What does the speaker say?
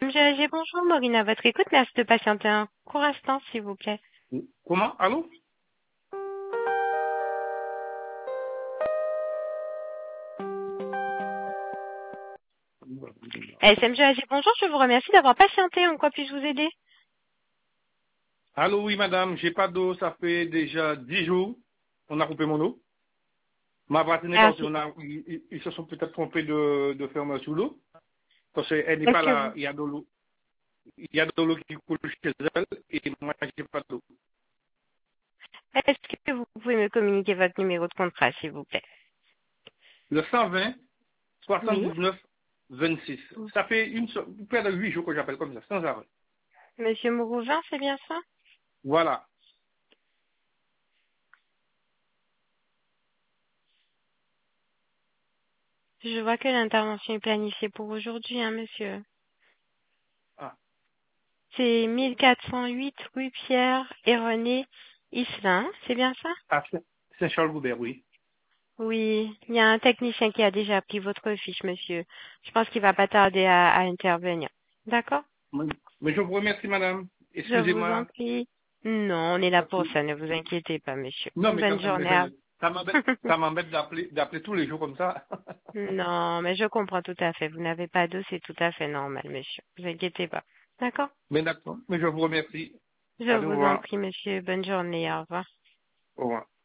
SMGAG, bonjour, Maureen à votre écoute. Merci de patienter un court instant, s'il vous plaît. Comment? Allô? SMGAG, bonjour, je vous remercie d'avoir patienté. En quoi puis-je vous aider? Allô, oui, madame, j'ai pas d'eau, ça fait déjà 10 jours. On a coupé mon eau. Ma voiture n'est pas aussi, Merci. ils se sont peut-être trompés de fermer sous l'eau. Parce qu'elle n'est Est-ce pas que là, vous, il y a de l'eau qui coule chez elle, et moi, j'ai pas d'eau. est-ce que vous pouvez me communiquer votre numéro de contrat, s'il vous plaît? Le 120, Oui. 79, 26. Ça fait près de 8 jours que j'appelle comme ça, sans arrêt. Monsieur Mourouvin, c'est bien ça? Voilà. Je vois que l'intervention est planifiée pour aujourd'hui, hein, monsieur. Ah, C'est 1408 rue Pierre et René Islin, c'est bien ça? à Saint-Charles-Goubert, oui. Oui, il y a un technicien qui a déjà pris votre fiche, monsieur. Je pense qu'il va pas tarder à intervenir. D'accord? Mais je vous remercie, madame. Je vous en Excusez-moi. prie. Non, on est là pour Merci. ça, ne vous inquiétez pas, monsieur. Non, mais quand Bonne même, journée à ça m'embête d'appeler tous les jours comme ça. Non, mais je comprends tout à fait. Vous n'avez pas d'eau, c'est tout à fait normal, monsieur. Ne vous inquiétez pas. D'accord? Mais d'accord. Mais je vous remercie. Je Allez, au vous en revoir. prie, monsieur. Bonne journée. Au revoir. Au revoir.